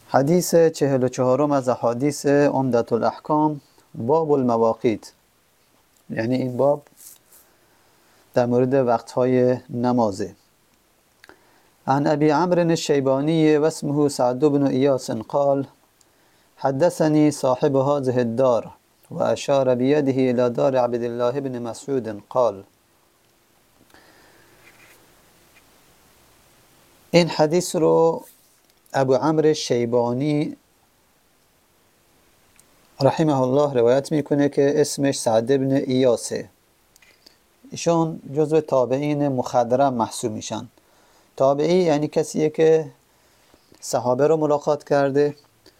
حدیث 44 از احادیث عمدة الاحکام، باب المواقیت. یعنی این باب در مورد وقتهای نمازه. عن ابی عمرو الشیبانی و اسمه سعد بن ایاس قال حدثني صاحب هذه الدار و اشار بيده الى دار عبد الله بن مسعود قال. این حدیث رو ابو عمرو شیبانی رحمه الله روایت میکنه که اسمش سعد بن ایاسه. ایشون جزو تابعین مخضرم محسوب میشن. تابعی یعنی کسیه که صحابه رو ملاقات کرده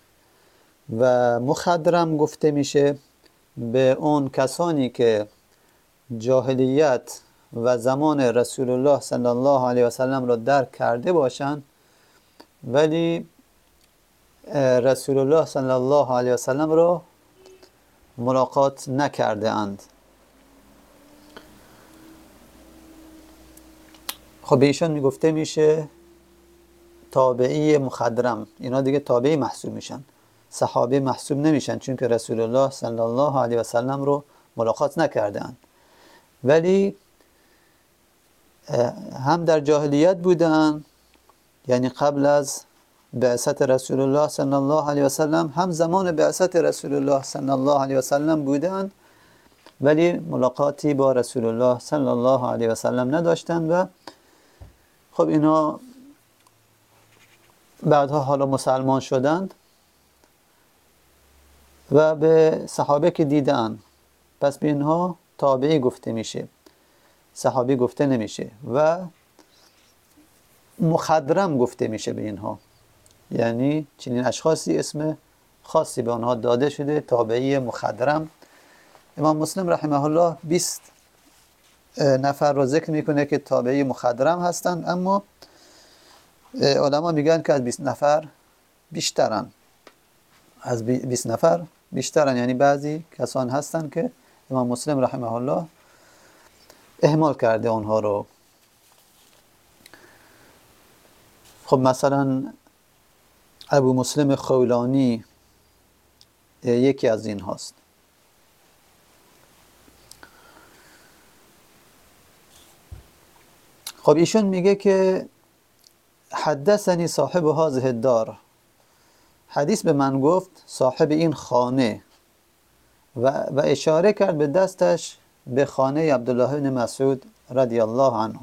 و مخضرم گفته میشه به اون کسانی که جاهلیت و زمان رسول الله صلی الله علیه و سلم رو درک کرده باشن ولی رسول الله صلی الله علیه و سلم رو ملاقات نکرده اند. خب به ایشان میگفته میشه تابعی مخضرم. اینا دیگه تابعی محسوب میشن، صحابه محسوب نمیشن، چون که رسول الله صلی الله علیه و سلم رو ملاقات نکرده اند ولی هم در جاهلیت بودن، یعنی قبل از بعثت رسول الله صلی الله علیه و سلم، هم زمان بعثت رسول الله صلی الله علیه و سلم بودن ولی ملاقاتی با رسول الله صلی الله علیه و سلم نداشتند و خب اینا بعدها حالا مسلمان شدند و به صحابه که دیدن، پس به اینها تابعی گفته میشه، صحابی گفته نمیشه و مخضرم گفته میشه به اینها. یعنی چنین اشخاصی اسم خاصی به آنها داده شده، تابعی مخضرم. امام مسلم رحمه الله 20 نفر رو ذکر میکنه که تابعی مخضرم هستند، اما علما میگن که از 20 نفر بیشترن، از 20 نفر بیشترن. یعنی بعضی کسان هستن که امام مسلم رحمه الله اهمال کرده اونها رو. خب مثلا ابو مسلم خولانی یکی از این هاست. خب ایشون میگه که حدثنی صاحب هذه الدار، حدیث به من گفت صاحب این خانه، و اشاره کرد به دستش به خانه عبدالله بن مسعود رضی الله عنه.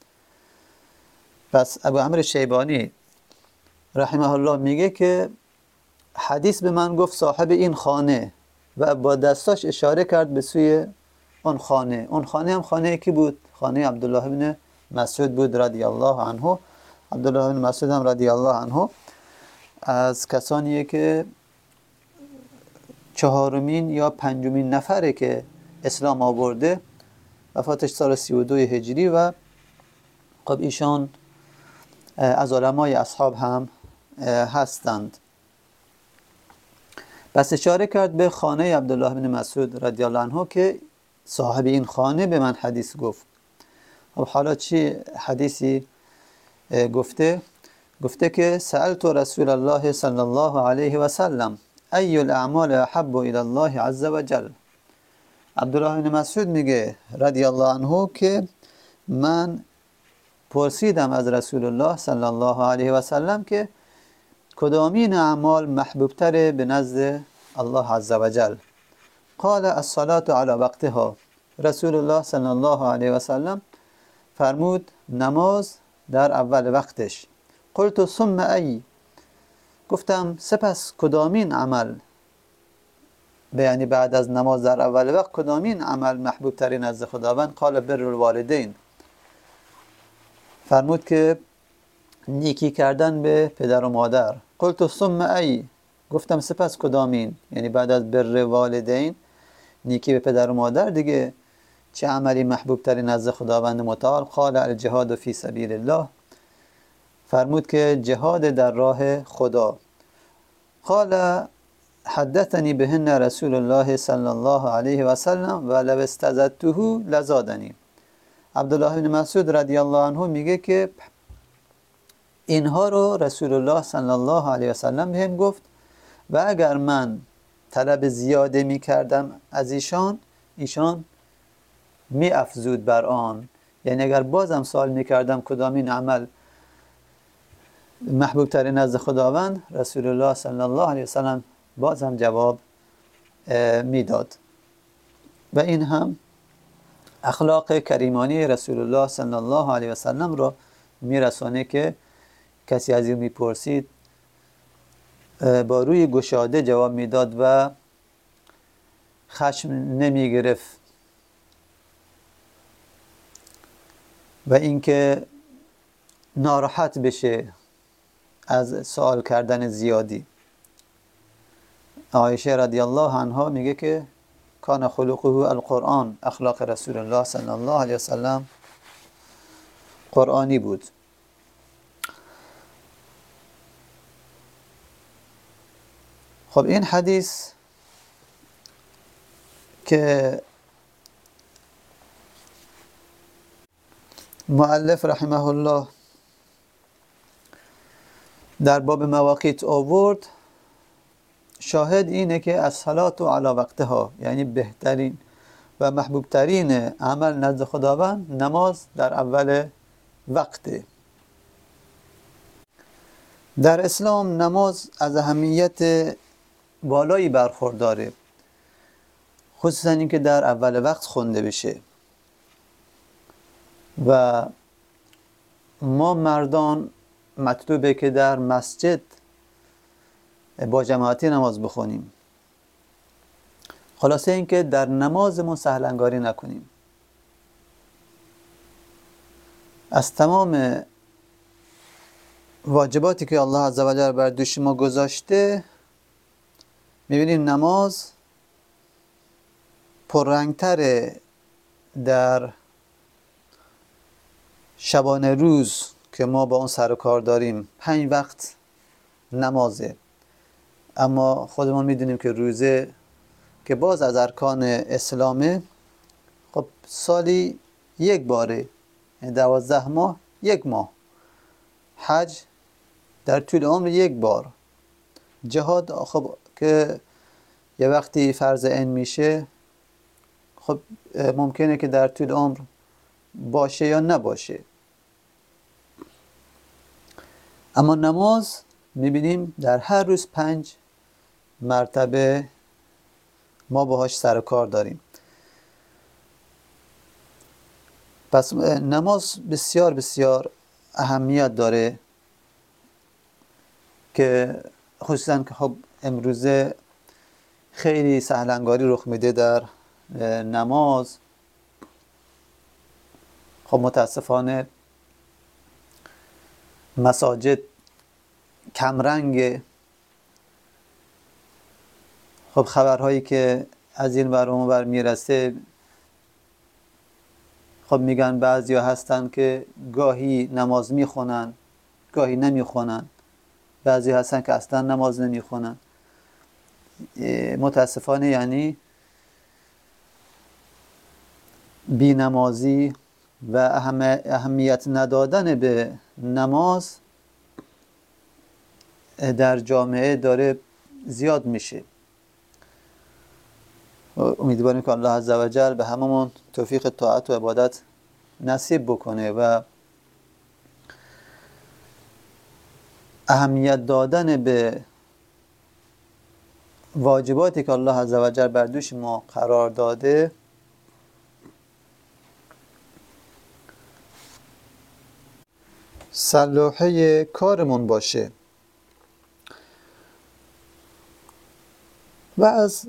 پس ابو عمرو شیبانی رحمه الله میگه که حدیث به من گفت صاحب این خانه و با دستاش اشاره کرد به سوی اون خانه. اون خانه هم خانه کی بود؟ خانه عبدالله بن مسعود بود رضی الله عنه. عبدالله بن مسعود هم رضی الله عنه از کسانیه که چهارمین یا پنجمین نفره که اسلام آورده، وفاتش سال 32 هجری و خب ایشان از علمای اصحاب هم هستند. پس اشاره کرد به خانه عبدالله بن مسعود رضی الله عنه که صاحب این خانه به من حدیث گفت. خب حالا چی حدیثی گفته؟ گفته که سألت رسول الله صلی الله علیه و سلم ای الاعمال احب الى الله عز وجل. عبدالله بن مسعود میگه رضی الله عنه که من پرسیدم از رسول الله صلی الله علیه و سلم که کدامین اعمال محبوبتره به نزد الله عز وجل. قال الصلاة علی وقتها. رسول الله صلی الله علیه و سلم فرمود نماز در اول وقتش. قلت ثم ای. گفتم سپس کدامین عمل، یعنی بعد از نماز در اول وقت کدامین عمل محبوب ترین نزد خداوند؟ قال بر الوالدین. فرمود که نیکی کردن به پدر و مادر. قلت ثم ای. گفتم سپس کدامین، یعنی بعد از بر والدین نیکی به پدر و مادر دیگه چه عملی محبوب ترین نزد خداوند متعال؟ قال الجهاد فی سبیل الله. فرمود که جهاد در راه خدا. قال حدثني بهن رسول الله صلی الله علیه و سلم و لو استزدته لزادنی. عبدالله بن مسعود رضی الله عنه میگه که اینها رو رسول الله صلی الله علیه و سلم بهم گفت و اگر من طلب زیاده می کردم از ایشان می افزود بر آن. یعنی اگر بازم سوال می کردم کدام این عمل محبوب ترین نزد خداوند، رسول الله صلی الله علیه و سلم بازم جواب میداد. و این هم اخلاق کریمانی رسول الله صلی الله علیه و سلم را میرسانه که کسی از این میپرسید با روی گشاده جواب میداد و خشم نمیگرفت و اینکه ناراحت بشه از سوال کردن زیادی. عایشه رضی الله عنها میگه که کان خلقه القرآن، اخلاق رسول الله صلی الله علیه و سلم قرآنی بود. خب این حدیث که مؤلف رحمه الله در باب مواقیت آورد، شاهد اینه که الصلاة علی وقتها، یعنی بهترین و محبوبترین عمل نزد خداوند نماز در اول وقته. در اسلام نماز از اهمیت بالایی برخورداره، خصوصا اینکه در اول وقت خونده بشه و ما مردان مطلوبه که در مسجد با جماعتی نماز بخونیم. خلاصه اینکه در نمازمون سهلنگاری نکنیم. از تمام واجباتی که الله عزوجل بر دوش ما گذاشته، میبینیم نماز پررنگتره در شبانه روز که ما با اون سر و کار داریم. 5 وقت نمازه، اما خودمون میدونیم که روزه که باز از ارکان اسلامه، خب سالی یک باره، 12 ماه 1 ماه. حج در طول عمر 1 بار. جهاد خب که یه وقتی فرض عین میشه، خب ممکنه که در طول عمر باشه یا نباشه. اما نماز میبینیم در هر روز 5 مرتبه ما باهاش سر و کار داریم. پس نماز بسیار بسیار اهمیت داره که خصوصا که خب امروزه خیلی سهلنگاری رخ میده در نماز. خب متاسفانه مساجد کمرنگه. خب خبرهایی که از این ور اون ور میرسه، خب میگن بعضیا هستن که گاهی نماز میخونن گاهی نمیخونن، بعضی هستن که اصلا نماز نمیخونن. متاسفانه یعنی بی‌نمازی و اهمیت ندادن به نماز در جامعه داره زیاد میشه. امیدواریم که الله عزوجل به هممون توفیق طاعت و عبادت نصیب بکنه و اهمیت دادن به واجباتی که الله عزوجل بر دوش ما قرار داده سلوحه کارمون باشه. و از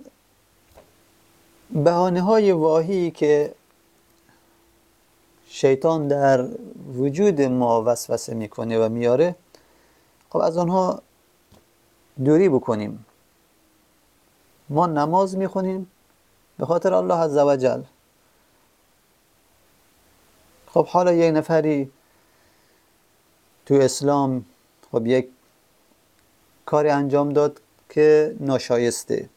بهانه‌های واهی که شیطان در وجود ما وسوسه میکنه و میاره، خب از آنها دوری بکنیم. ما نماز میخونیم به خاطر الله عزوجل. خب حالا یک نفری تو اسلام خب یک کاری انجام داد که ناشایسته،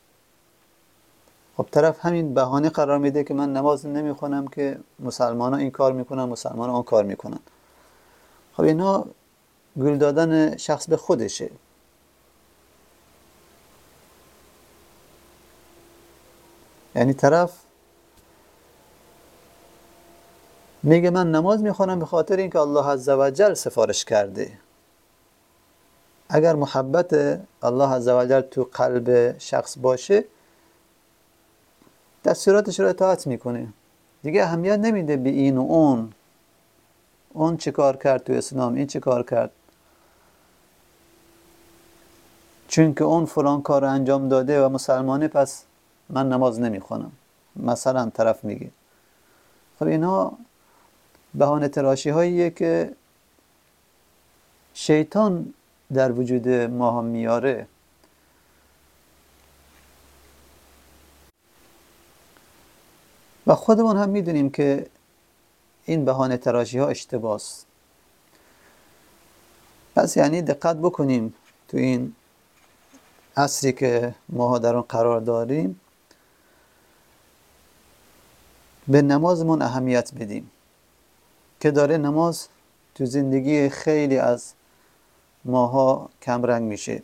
خب طرف همین بهانه قرار میده که من نماز نمیخونم که مسلمان ها این کار میکنن، مسلمان ها اون کار میکنن. خب اینا گول دادن شخص به خودشه. یعنی طرف میگه من نماز میخوانم به خاطر اینکه الله عزوجل سفارش کرده. اگر محبت الله عزوجل تو قلب شخص باشه، دستوراتش رو اطاعت میکنه، دیگه اهمیت نمیده به این و اون چه کار کرد تو اسلام، این چه کار کرد، چون که اون فلان کار رو انجام داده و مسلمانه پس من نماز نمیخوانم، مثلا طرف میگه. خب اینا بهانه تراشی هاییه که شیطان در وجود ما هم میاره. و خودمون هم میدونیم که این بهانه تراشی ها اشتباه است. پس یعنی دقت بکنیم تو این عصری که ما در آن قرار داریم، به نمازمون اهمیت بدیم که داره نماز تو زندگی خیلی از ماها کمرنگ میشه.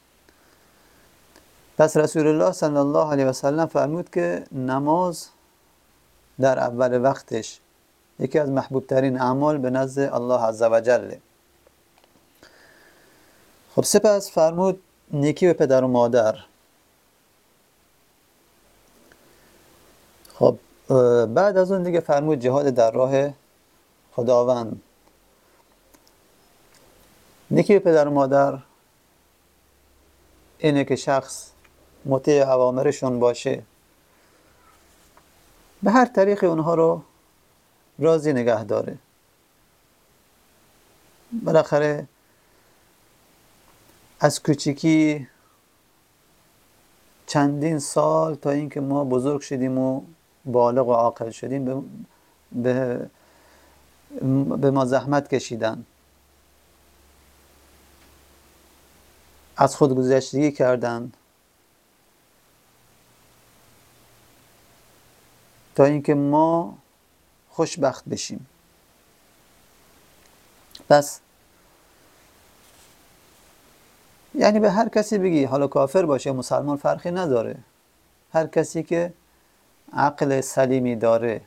پس رسول الله صلی الله علیه و سلم فرمود که نماز در اول وقتش یکی از محبوب ترین اعمال به نزد الله عزوجل. خب سپس فرمود نیکی به پدر و مادر. خب بعد از اون دیگه فرمود جهاد در راه خداوند. نیکی به پدر و مادر اینه که شخص مطیع اوامرشون باشه، به هر طریق اونها رو راضی نگه داره. بالاخره از کوچیکی چندین سال تا اینکه ما بزرگ شدیم و بالغ و عاقل شدیم به ما زحمت کشیدن، از خودگذشتگی کردن تا اینکه ما خوشبخت بشیم. پس یعنی به هر کسی بگی، حالا کافر باشه مسلمان فرقی نداره، هر کسی که عقل سلیمی داره،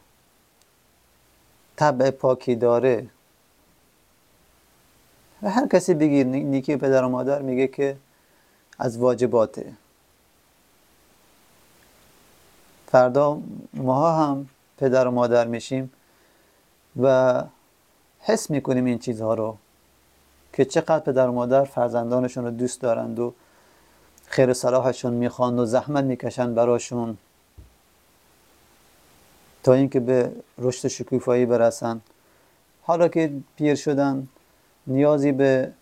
طبع پاکی داره، و هر کسی بگی نیکی پدر و مادر میگه که از واجباته. فردا ماها هم پدر و مادر میشیم و حس میکنیم این چیزها رو که چقدر پدر و مادر فرزندانشون رو دوست دارند و خیر صلاحشون میخواند و زحمت میکشن براشون تا اینکه به رشد شکوفایی برسن. حالا که پیر شدن نیازی به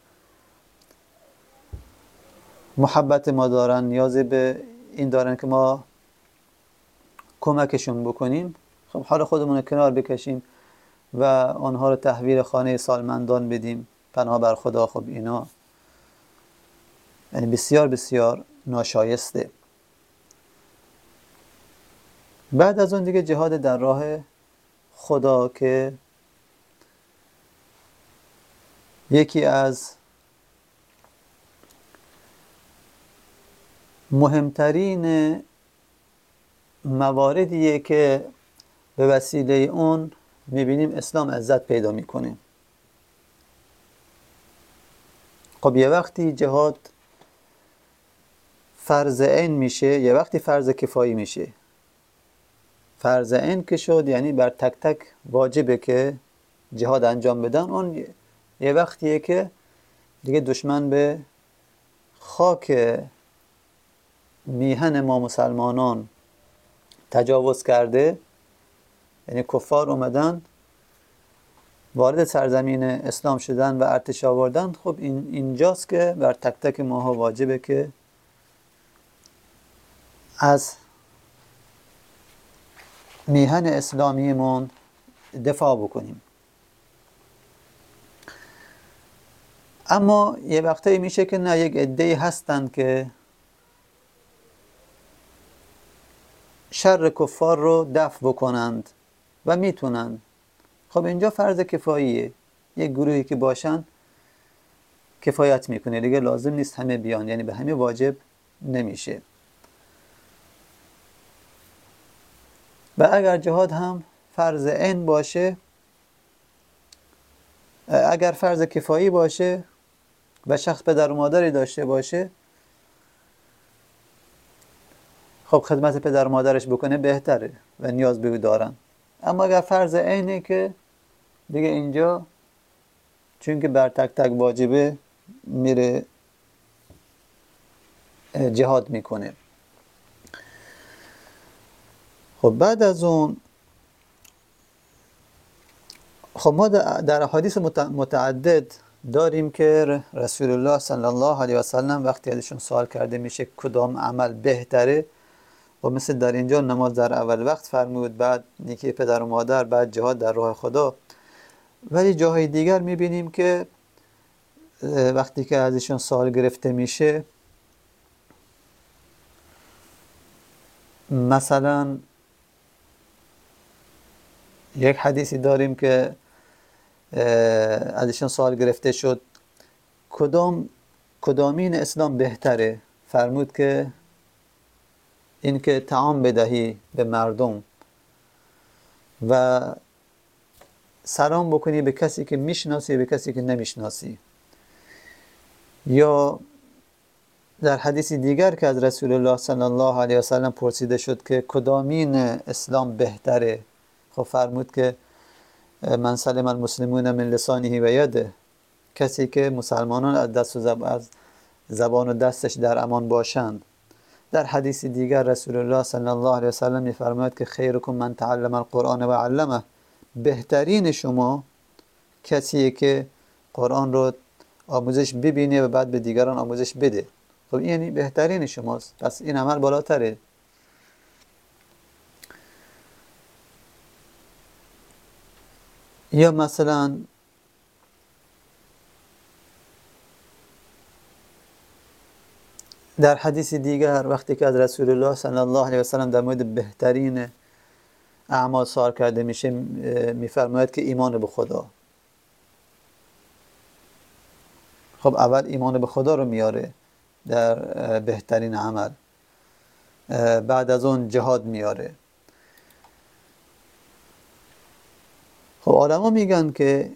محبت ما دارن، نیازی به این دارن که ما کمکشون بکنیم. خب حالا خودمون رو کنار بکشیم و آنها رو تحویل خانه سالمندان بدیم، پناه بر خدا. خب اینا یعنی بسیار بسیار ناشایسته. بعد از اون دیگه جهاد در راه خدا که یکی از مهمترین مواردیه که به وسیله اون میبینیم اسلام عزت پیدا میکنه. خب یه وقتی جهاد فرض عین میشه، یه وقتی فرض کفایی میشه. فرض عین که شد یعنی بر تک تک واجبه که جهاد انجام بدن. اون یه وقتیه که دیگه دشمن به خاک میهن ما مسلمانان تجاوز کرده، یعنی کفار اومدن وارد سرزمین اسلام شدن و ارتش آوردن. خب اینجاست که بر تک تک ماها واجبه که از میهن اسلامیمون دفاع بکنیم. اما یه وقتایی میشه که نه، یک عده‌ای هستن که شر کفار رو دفع بکنند و میتونن. خب اینجا فرض کفاییه، یک گروهی که باشن کفایت میکنه، دیگه لازم نیست همه بیان، یعنی به همه واجب نمیشه. و اگر جهاد هم فرض عین باشه، اگر فرض کفایی باشه و شخص پدر و مادری داشته باشه، خب خدمت پدر و مادرش بکنه بهتره و نیاز به او دارن. اما اگر فرض عینه که دیگه اینجا چون که بر تک تک واجبه میره جهاد میکنه. خب بعد از اون، خب ما در احادیث متعدد داریم که رسول الله صلی الله علیه و سلم وقتی ازشون سوال کرده میشه کدام عمل بهتره، و مثل در اینجا نماز در اول وقت فرمود، بعد نیکی پدر و مادر، بعد جهاد در راه خدا. ولی جاهای دیگر میبینیم که وقتی که ازشون سوال گرفته میشه، مثلا یک حدیثی داریم که ازشون سوال گرفته شد کدامین اسلام بهتره؟ فرمود که این که طعام بدهی به مردم و سلام بکنی به کسی که میشناسی به کسی که نمیشناسی. یا در حدیث دیگر که از رسول الله صلی الله علیه و سلم پرسیده شد که کدامین اسلام بهتره، خب فرمود که من سلم المسلمون من لسانه و یده، کسی که مسلمانان از دست و از زبان و دستش در امان باشند. در حدیث دیگر رسول الله صلی الله علیه و سلم می‌فرماید که خیرکم من تعلم القرآن و علمه، بهترین شما کسیه که قرآن رو آموزش ببینه و بعد به دیگران آموزش بده. خب این یعنی بهترین شماست، پس این عمل بالاتره. یا مثلا در حدیث دیگر وقتی که از رسول الله صلی الله علیه و سلم در مورد بهترین اعمال سوال کرده میشه، میفرماید که ایمان به خدا. خب اول ایمان به خدا رو میاره در بهترین عمل، بعد از اون جهاد میاره. خب علما میگن که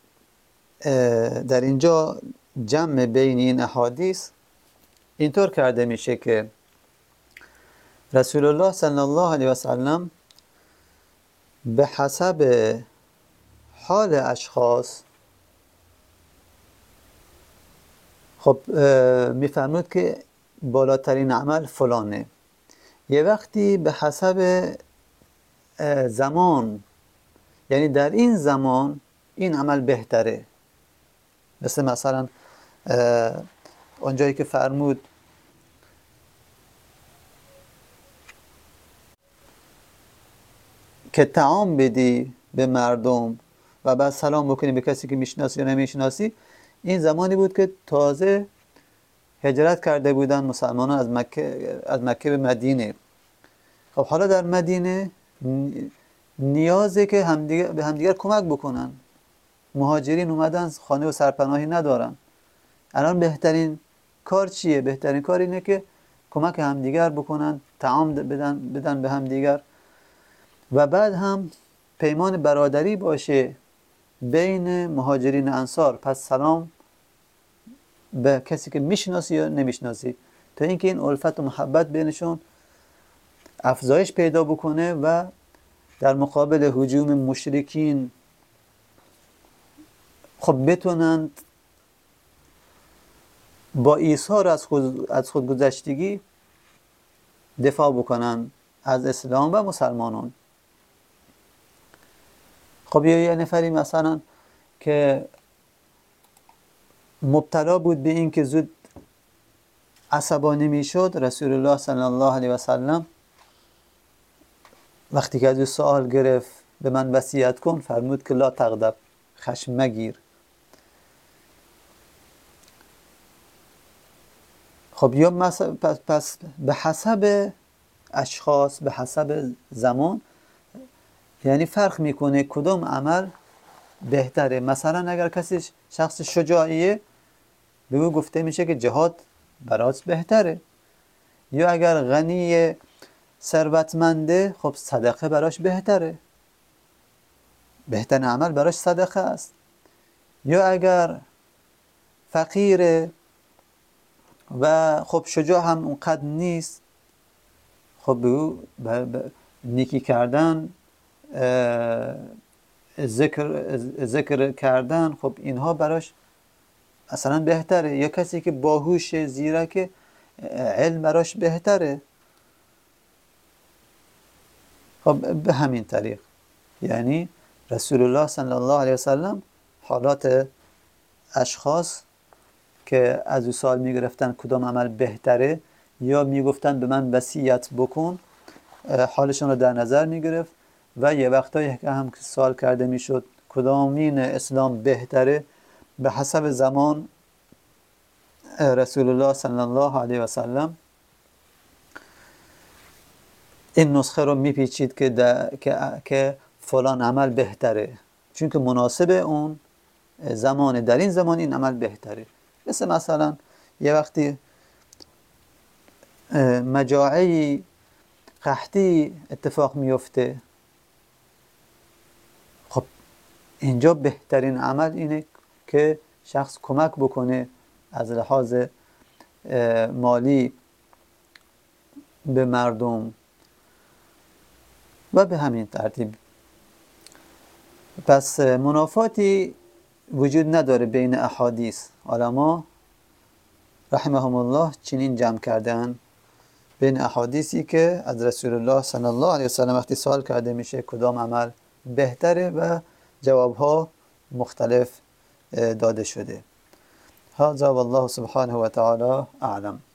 در اینجا جمع بین این احادیث اینطور کرده میشه که رسول الله صلی الله علیه و سلم به حسب حال اشخاص خب میفرمود که بالاترین عمل فلانه. یه وقتی به حسب زمان، یعنی در این زمان این عمل بهتره. مثلا اونجایی که فرمود که طعام بدی به مردم و بعد سلام بکنی به کسی که میشناسی یا نمیشناسی، این زمانی بود که تازه هجرت کرده بودن مسلمانان از مکه به مدینه. خب حالا در مدینه نیازه که به همدیگر کمک بکنن. مهاجرین اومدن خانه و سرپناهی ندارن. الان بهترین کار چیه؟ بهترین کار اینه که کمک همدیگر بکنن، طعام بدن به همدیگر و بعد هم پیمان برادری باشه بین مهاجرین انصار. پس سلام به کسی که میشناسی یا نمیشناسی، تا اینکه این الفت و محبت بینشون افزایش پیدا بکنه و در مقابل هجوم مشرکین خب بتونند با ایثار از خودگذشتگی دفاع بکنن از اسلام و مسلمانان. خب یه نفری مثلا که مبتلا بود به این که زود عصبانی میشد، رسول الله صلی الله علیه و سلم وقتی که از او سوال گرفت به من وصیت کن، فرمود که لا تغضب، خشم مگیر. خب یا پس به حسب اشخاص، به حسب زمان، یعنی فرق میکنه کدوم عمل بهتره. مثلا اگر کسی شخص شجاعیه، بگو گفته میشه که جهاد برات بهتره. یا اگر غنی ثروتمنده، خب صدقه براش بهتره، بهترین عمل براش صدقه است. یا اگر فقیره و خب شجاع هم اونقدر نیست، خب بگو نیکی کردن، ذکر کردن، خب اینها براش اصلا بهتره. یا کسی که باهوش زیرک، علم براش بهتره. خب به همین طریق یعنی رسول الله صلی الله علیه وسلم حالات اشخاص که از او سوال میگرفتن کدام عمل بهتره یا میگفتن به من وصیت بکن، حالشون رو در نظر میگرفت و یه وقتایی که هم سوال کرده میشد کدامین اسلام بهتره، به حسب زمان رسول الله صلی الله علیه وسلم این نسخه رو میپیچید که فلان عمل بهتره، چون که مناسب اون زمان، در این زمان این عمل بهتره. مثلا یه وقتی مجاعی قحطی اتفاق میفته، خب اینجا بهترین عمل اینه که شخص کمک بکنه از لحاظ مالی به مردم و به همین ترتیب. پس منافاتی وجود نداره بین احادیث. علما رحمهم الله چنین جمع کردن بین احادیثی که از رسول الله صلی الله علیه وسلم وقتی سوال کرده میشه کدام عمل بهتره و جوابها مختلف داده شده. هذا والله سبحانه و تعالی اعلم.